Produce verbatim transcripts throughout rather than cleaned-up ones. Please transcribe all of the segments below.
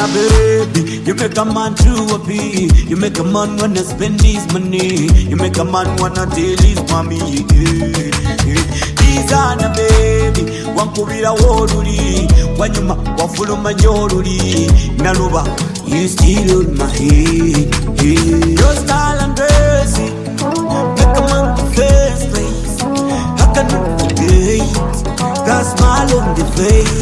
baby. You make a man to happy. You make a man wanna spend his money. You make a man wanna tell his mommy. Dizana baby, wankubira woluli, wanyuma wafuluma joluli. Naluba, you still on my head. Your style and dressing make a man to face place. How can you forget that smile on the face?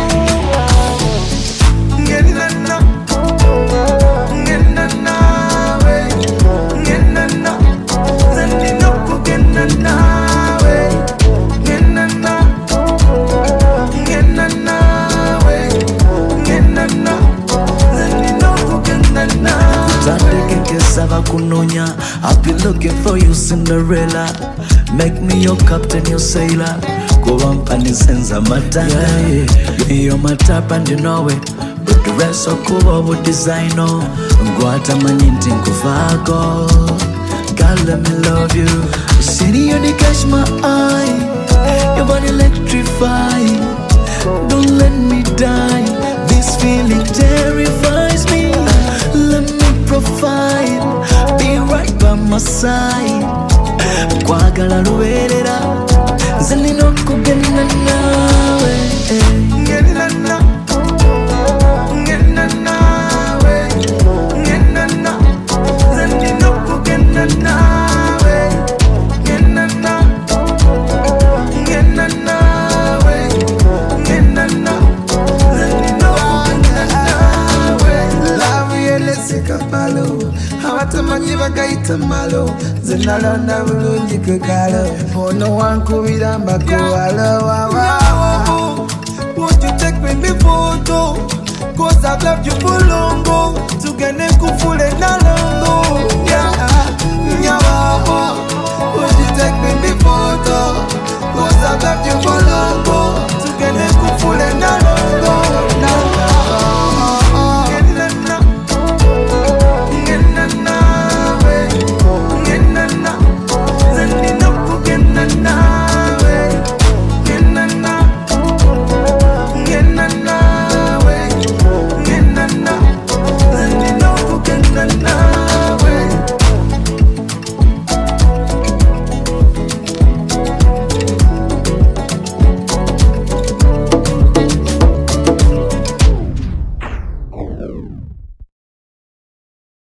I've been looking for you, Cinderella. Make me your captain, your sailor. Go on, pani senza matana. Yeah, yeah. You're my type and you know it. But the rest of Kuba would design on. Guata manintin kufago. God, let me love you. City, you they catch my eye. Your body electrified. Don't let me die. This feeling terrifies me. Let me provide. Be right by my side. Kwagala luwerera. Zalino kugenda nawe. Ngenda na. Ngenda nawe. Ngenda na. Zalino kugenda nawe. Ngenda na. Ngenda nawe. Ngenda na. Zalino kugenda nawe. Love you, let's go follow. Hawatamanyi bagaita malo. Zenalonda bulungi kekalo. Ono wankubira mbako alo wawa.